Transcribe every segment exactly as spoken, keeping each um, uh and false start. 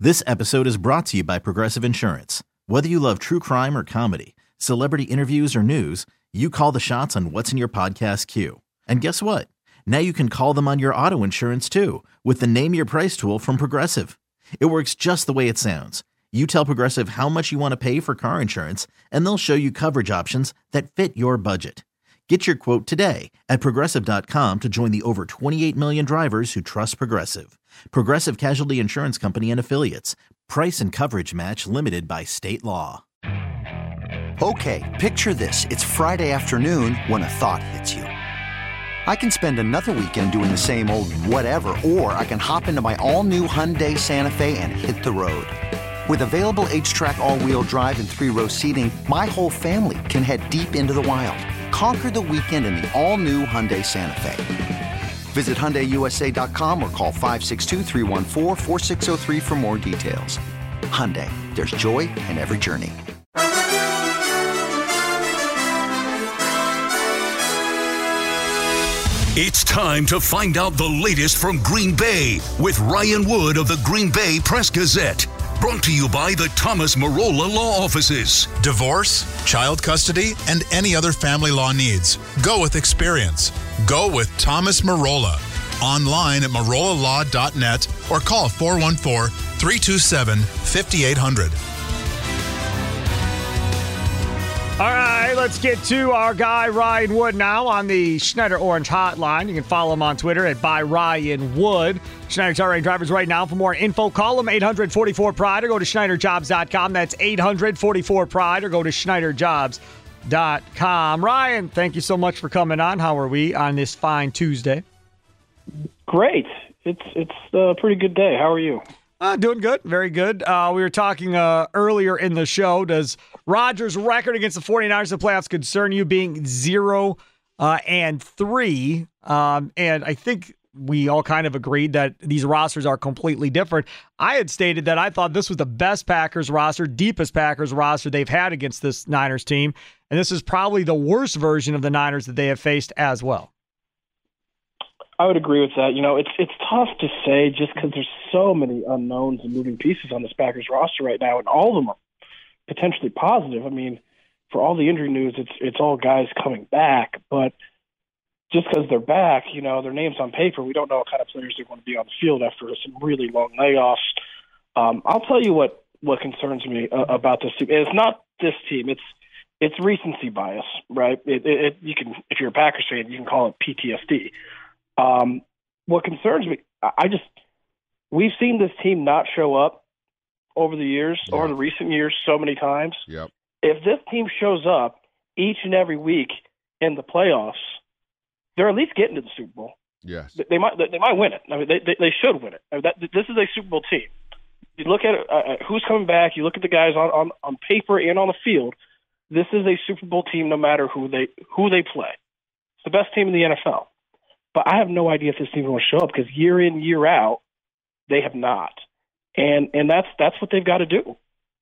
This episode is brought to you by Progressive Insurance. Whether you love true crime or comedy, celebrity interviews or news, you call the shots on what's in your podcast queue. And guess what? Now you can call them on your auto insurance too with the Name Your Price tool from Progressive. It works just the way it sounds. You tell Progressive how much you want to pay for car insurance, and they'll show you coverage options that fit your budget. Get your quote today at Progressive dot com to join the over twenty-eight million drivers who trust Progressive. Progressive Casualty Insurance Company and Affiliates. Price and coverage match limited by state law. Okay, picture this. It's Friday afternoon when a thought hits you. I can spend another weekend doing the same old whatever, or I can hop into my all-new Hyundai Santa Fe and hit the road. With available H-Track all-wheel drive and three-row seating, my whole family can head deep into the wild. Conquer the weekend in the all-new Hyundai Santa Fe. Visit Hyundai U S A dot com or call five six two, three one four, four six zero three for more details. Hyundai, there's joy in every journey. It's time to find out the latest from Green Bay with Ryan Wood of the Green Bay Press-Gazette. Brought to you by the Thomas Marola Law Offices. Divorce, child custody, and any other family law needs. Go with experience. Go with Thomas Marola. Online at marola law dot net or call four one four, three two seven, five eight zero zero. All right, let's get to our guy Ryan Wood now on the Schneider Orange Hotline. You can follow him on Twitter at by Ryan Wood. Schneider's already drivers right now. For more info, call him eight hundred, forty-four, pride or go to schneider jobs dot com. That's eight hundred, forty-four, pride or go to schneider jobs dot com. Ryan, thank you so much for coming on. How are we on this fine Tuesday? Great. It's it's a pretty good day. How are you? Uh, doing good. Very good. Uh, we were talking uh, earlier in the show. Does Rodgers' record against the 49ers in the playoffs concern you, being zero uh, and three? Um, and I think we all kind of agreed that these rosters are completely different. I had stated that I thought this was the best Packers roster, deepest Packers roster they've had against this Niners team. And this is probably the worst version of the Niners that they have faced as well. I would agree with that. You know, it's it's tough to say just because there's so many unknowns and moving pieces on this Packers roster right now, and all of them are potentially positive. I mean, for all the injury news, it's it's all guys coming back, but just because they're back, you know, their names on paper, we don't know what kind of players they're going to be on the field after some really long layoffs. Um, I'll tell you what, what concerns me uh, about this team. It's not this team. It's it's recency bias, right? It, it, it, you can, if you're a Packers fan, you can call it P T S D. Um, what concerns me, I just, we've seen this team not show up over the years, yeah. over the recent years, so many times. Yep. If this team shows up each and every week in the playoffs, they're at least getting to the Super Bowl. Yes. They might, they might win it. I mean, they, they, they should win it. I mean, that, this is a Super Bowl team. You look at uh, who's coming back. You look at the guys on, on, on paper and on the field. This is a Super Bowl team, no matter who they who they play. It's the best team in the N F L. But I have no idea if this team will show up because year in, year out, they have not, and and that's that's what they've got to do.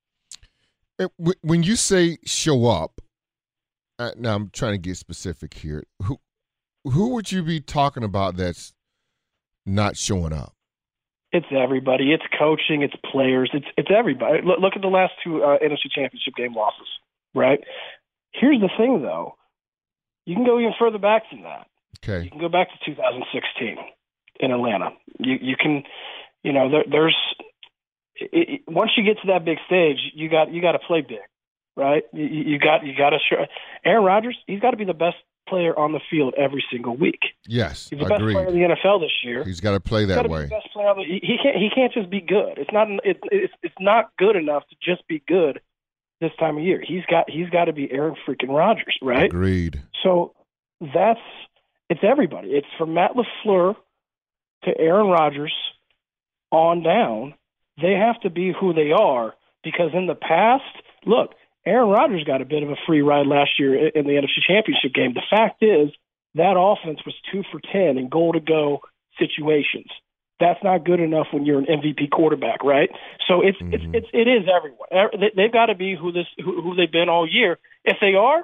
When you say show up, uh, now I'm trying to get specific here. Who who would you be talking about that's not showing up? It's everybody. It's coaching. It's players. It's it's everybody. Look, look at the last two uh, N F C Championship game losses. Right. Here's the thing, though. You can go even further back than that. Okay. You can go back to two thousand sixteen in Atlanta. You you can, you know, there, there's it, it, once you get to that big stage, you got you got to play big, right? You, you got you got to show. Aaron Rodgers, he's got to be the best player on the field every single week. Yes, he's the best agreed. player in the N F L this year. He's got to play that he's way. Be the best player on the, he, he can't he can't just be good. It's not it, it's it's not good enough to just be good this time of year. He's got he's got to be Aaron freaking Rodgers, right? Agreed. So that's. It's everybody. It's from Matt LaFleur to Aaron Rodgers on down. They have to be who they are because in the past, look, Aaron Rodgers got a bit of a free ride last year in the N F C Championship game. The fact is that offense was two for ten in goal-to-go situations. That's not good enough when you're an M V P quarterback, right? So it's mm-hmm. it's it's it is everyone. They've got to be who this who, who they've been all year. If they are,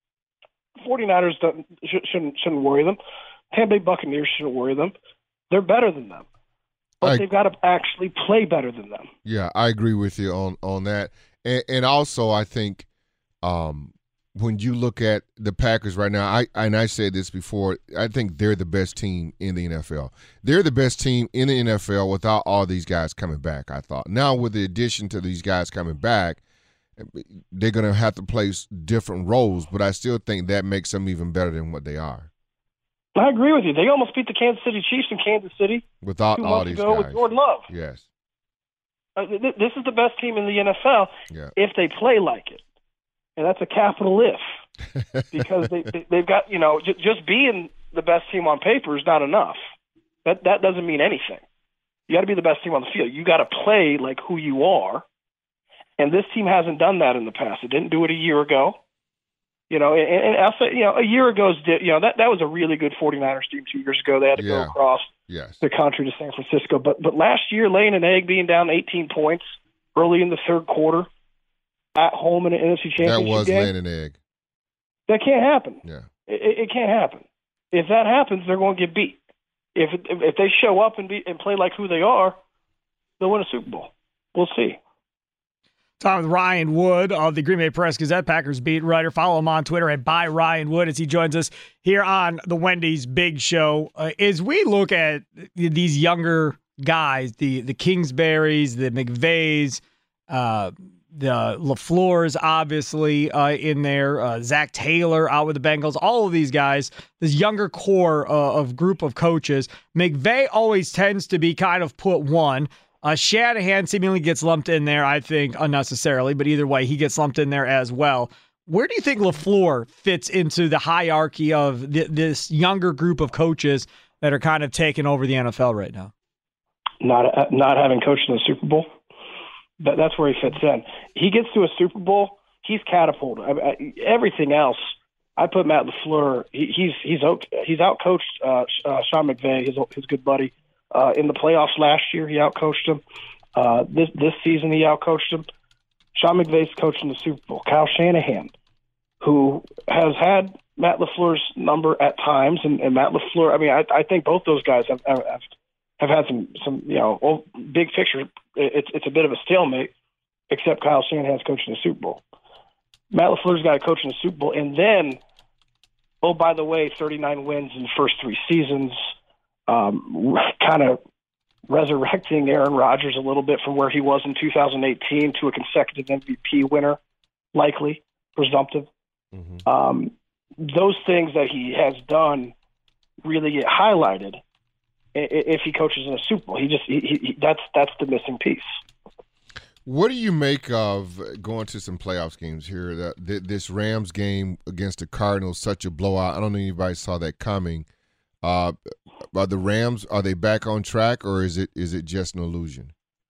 49ers don't, shouldn't shouldn't worry them. Tampa Bay Buccaneers shouldn't worry them. They're better than them. but I, they've got to actually play better than them. Yeah, I agree with you on on that. And, and also, I think um, when you look at the Packers right now, I and I said this before, I think they're the best team in the N F L. They're the best team in the N F L without all these guys coming back, I thought. Now, with the addition to these guys coming back, they're going to have to play different roles, but I still think that makes them even better than what they are. I agree with you. They almost beat the Kansas City Chiefs in Kansas City without two all months these ago guys. with Jordan Love. Yes. Uh, th- this is the best team in the N F L Yeah. if they play like it. And that's a capital if. Because they, they, they've got, you know, j- just being the best team on paper is not enough. That that doesn't mean anything. You got to be the best team on the field. You got to play like who you are. And this team hasn't done that in the past. It didn't do it a year ago. You know, and, and I'll say, you know, a year ago, you know, that, that was a really good 49ers team two years ago. They had to Yeah. go across Yes. the country to San Francisco. But but last year, laying an egg, being down eighteen points early in the third quarter at home in an N F C Championship That was game, laying an egg. that can't happen. Yeah. It, it can't happen. If that happens, they're going to get beat. If if, if they show up and be, and play like who they are, they'll win a Super Bowl. We'll see. Talking with Ryan Wood of the Green Bay Press-Gazette, Packers beat writer. Follow him on Twitter at by Ryan Wood as he joins us here on the Wendy's Big Show. Uh, as we look at these younger guys, the the Kingsburys, the McVays, uh, the LaFleur's obviously uh, in there, uh, Zach Taylor out with the Bengals, all of these guys, this younger core uh, of group of coaches, McVay always tends to be kind of put one. Uh, Shanahan seemingly gets lumped in there, I think, unnecessarily, but either way, he gets lumped in there as well. Where do you think LaFleur fits into the hierarchy of th- this younger group of coaches that are kind of taking over the N F L right now? Not uh, not having coached in the Super Bowl, that, that's where he fits in. He gets to a Super Bowl, he's catapulted. I, I, everything else, I put Matt LaFleur. He, he's he's out, he's outcoached uh, uh, Sean McVay, his his good buddy. Uh, in the playoffs last year, he outcoached him. Uh, this this season, he outcoached him. Sean McVay's coaching the Super Bowl. Kyle Shanahan, who has had Matt LaFleur's number at times, and, and Matt LaFleur. I mean, I, I think both those guys have, have have had some some you know well, big picture. It's it's a bit of a stalemate, except Kyle Shanahan's coaching the Super Bowl. Matt LaFleur's got a coach in the Super Bowl, and then, oh by the way, thirty-nine wins in the first three seasons. Um, kind of resurrecting Aaron Rodgers a little bit from where he was in two thousand eighteen to a consecutive M V P winner, likely, presumptive. Mm-hmm. Um, those things that he has done really get highlighted if he coaches in a Super Bowl. He just he, he, that's that's the missing piece. What do you make of going to some playoffs games here? The, the, this Rams game against the Cardinals, such a blowout. I don't know if anybody saw that coming. Uh, are the Rams, are they back on track, or is it is it just an illusion?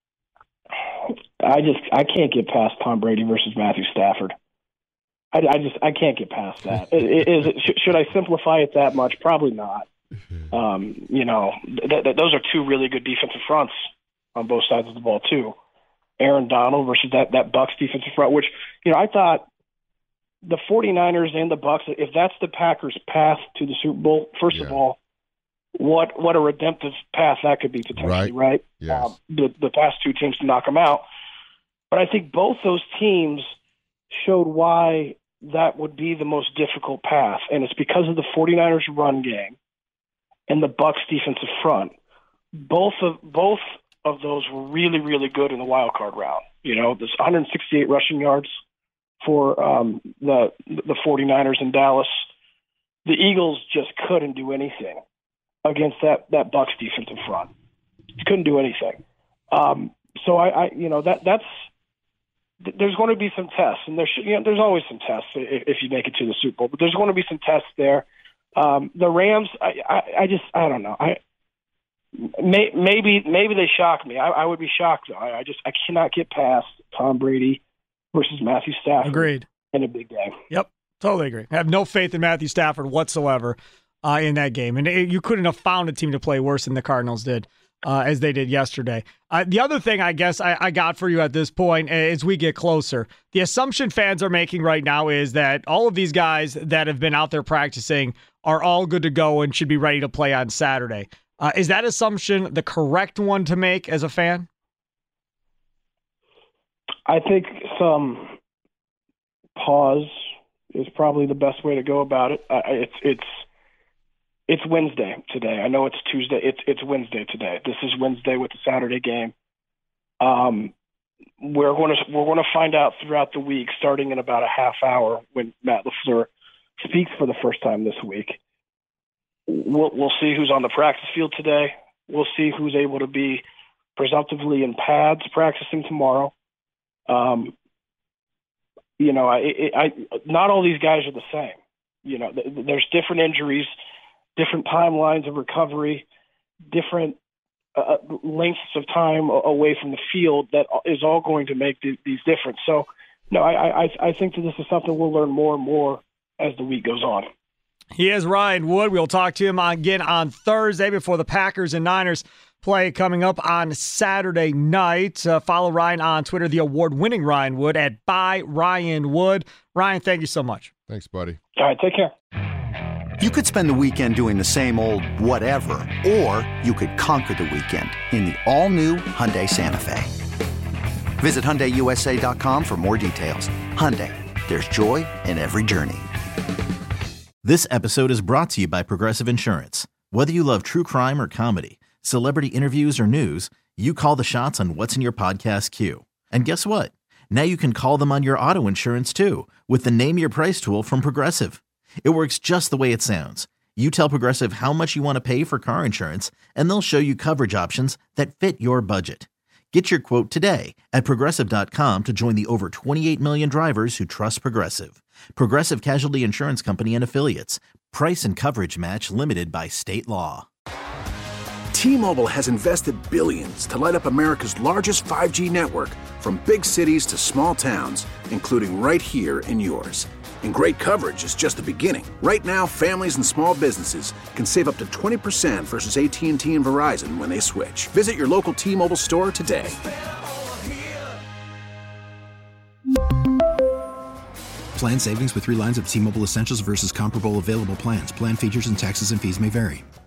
I just I can't get past Tom Brady versus Matthew Stafford. I, I just I can't get past that. Is it, should I simplify it that much? Probably not. Um, you know, th- th- those are two really good defensive fronts on both sides of the ball too. Aaron Donald versus that that Bucs defensive front, which you know I thought the 49ers and the Bucs, if that's the Packers' path to the Super Bowl, first yeah. of all, what what a redemptive path that could be potentially, right? right? Yes. Um, the, the past two teams to knock them out. But I think both those teams showed why that would be the most difficult path, and it's because of the 49ers run game and the Bucs defensive front. Both of both of those were really, really good in the wild card round. You know, there's one hundred sixty-eight rushing yards for um, the the 49ers in Dallas. The Eagles just couldn't do anything against that that Bucs defensive front. Couldn't do anything. Um, so I, I, you know, that that's there's going to be some tests, and there should, you know, there's always some tests if, if you make it to the Super Bowl. But there's going to be some tests there. Um, the Rams, I, I, I just, I don't know. I may, maybe maybe they shock me. I, I would be shocked though. I, I just I cannot get past Tom Brady versus Matthew Stafford. Agreed. In a big game. Yep, totally agree. I have no faith in Matthew Stafford whatsoever uh, in that game, and it, you couldn't have found a team to play worse than the Cardinals did. Uh, as they did yesterday. Uh, the other thing I guess I, I got for you at this point as we get closer, the assumption fans are making right now is that all of these guys that have been out there practicing are all good to go and should be ready to play on Saturday. Uh, is that assumption the correct one to make as a fan? I think some pause is probably the best way to go about it. Uh, it's it's it's Wednesday today. I know it's Tuesday. It's it's Wednesday today. This is Wednesday with the Saturday game. Um, we're going to we're going to find out throughout the week, starting in about a half hour when Matt LaFleur speaks for the first time this week. We'll we'll see who's on the practice field today. We'll see who's able to be presumptively in pads practicing tomorrow. Um, you know, I, I, not all these guys are the same. You know, there's different injuries, different timelines of recovery, different uh, lengths of time away from the field that is all going to make these difference. So, no, I, I, I think that this is something we'll learn more and more as the week goes on. He is Ryan Wood. We'll talk to him again on Thursday before the Packers and Niners play coming up on Saturday night. Uh, follow Ryan on Twitter, the award-winning Ryan Wood, at by Ryan Wood. Ryan, thank you so much. Thanks, buddy. All right, take care. You could spend the weekend doing the same old whatever, or you could conquer the weekend in the all-new Hyundai Santa Fe. Visit Hyundai U S A dot com for more details. Hyundai, there's joy in every journey. This episode is brought to you by Progressive Insurance. Whether you love true crime or comedy, celebrity interviews or news, you call the shots on what's in your podcast queue. And guess what? Now you can call them on your auto insurance too with the Name Your Price tool from Progressive. It works just the way it sounds. You tell Progressive how much you want to pay for car insurance, and they'll show you coverage options that fit your budget. Get your quote today at Progressive dot com to join the over twenty-eight million drivers who trust Progressive. Progressive Casualty Insurance Company and Affiliates. Price and coverage match limited by state law. T-Mobile has invested billions to light up America's largest five G network, from big cities to small towns, including right here in yours. And great coverage is just the beginning. Right now, families and small businesses can save up to twenty percent versus A T and T and Verizon when they switch. Visit your local T-Mobile store today. Plan savings with three lines of T-Mobile Essentials versus comparable available plans. Plan features and taxes and fees may vary.